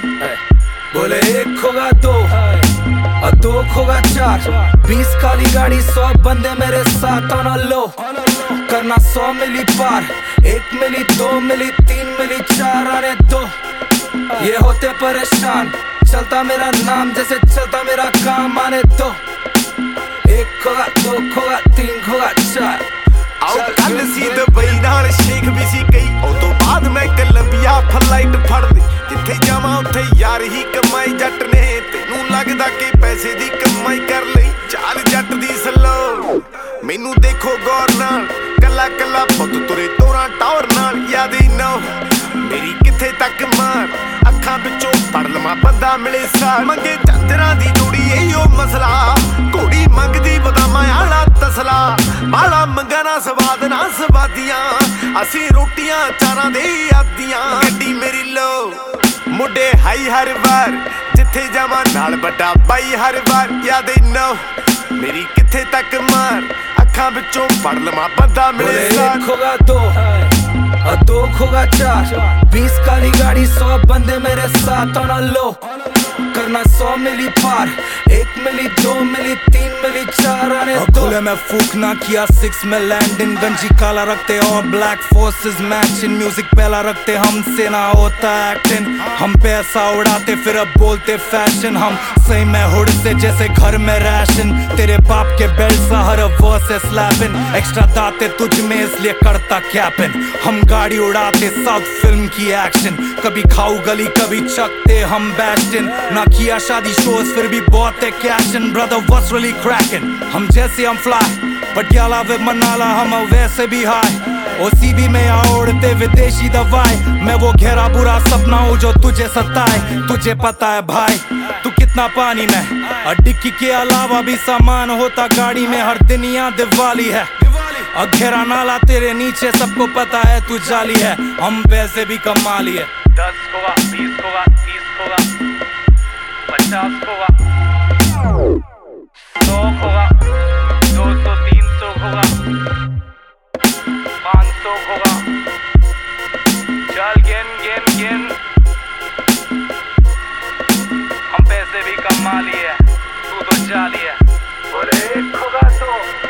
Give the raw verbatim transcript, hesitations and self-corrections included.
बोले एक खोगा दो और दो खोगा चार, बीस काली गाड़ी सौ बंदे मेरे साथ ऑन लो, करना सौ मिली पार, एक मिली दो मिली तीन मिली चार आने दो, ये होते परेशान, चलता मेरा नाम जैसे चलता मेरा काम आने दो, एक खोगा दो खोगा तीन खोगा चार। आओ कल सी दुबई नाल शेख भी सी कई, ओ तो बाद मैं कोलंबिया फ्लाइट फड़ ली, जिथे जावां उत्थे यार ही कमाई जट ने, तेनू लगदा कि पैसे दी कमाई कर लई, चाल जट दी सलो मैनू देखो गौर नाल, कला कला पुत तुरे तोरा टौर नाल, याद ही ना मेरी किथे तक मार, अखां विचों पड़ लवां बंदा मिले सार, मंगे चादरां दी जोड़ी इहो मसला, घोड़ी मंगदी बदामां आला तसला, माला मंगना स्वाद ना सवादियां, असीं रोटियां चारां दे आदियां, गड्डी मेरी लो मुंडे हाई हर बार, जिथे जावां नाल बड़ा बाई हर बार, याद ना मेरी किथे तक मार, अखां विचों पड़ लवां बंदा मिले सार। एक खोगा दो और दो खोगा चार, बीस काली गाड़ी सौ बंदे मेरे साथ ऑन लो, करना सौ मिली पार, एक मिली दो मिली तीन मिली चार आने दो, खुले में फूक ना किया सिक्स में लैंडिंग, गंजी काला रखते और ब्लैक फोर्सेस मैचिंग, म्यूजिक पहला रखते हमसे ना होता एक्टिंग, हम पैसा उड़ाते फिर अब बोलते फैशन, हम सही में हुड से जैसे घर में राशन, तेरे बाप के बेल्ट सा हर वर्स स्लैपिंग, एक्स्ट्रा दाते तुझ में इसलिए करता कैपिन, हम गाड़ी उड़ाते साउथ फिल्म की एक्शन, कभी खाऊ गली कभी चकते हम बैस्टिन, ना किया शादी शोज फिर भी बहुत है कैशन, ब्रदर व्हाट्स रियली क्रैकिंग, हम जैसे हम फ्लाई पटियाला वे मनाला हम वैसे भी हाई, ओसीबी में उड़ते विदेशी दवाई, मैं वो घेरा बुरा सपना हूँ जो तुझे सताए, तुझे पता है भाई तू कितना पानी में, और डिक्की के अलावा भी सामान होता गाड़ी में, हर दिन यहाँ दिवाली है और घेरा नाला तेरे नीचे, सबको पता है तू जाली है, हम पैसे भी कमा लिए, दस खोगा बीस खोगा तीस खोगा पचास खोगा सौ खोगा दो सौ तीन सौ खोगा पाँच सौ खोगा, चल गेन गेन गेन, हम पैसे भी कमा लिए, तू तो जा लिया। बोले एक खोगा दो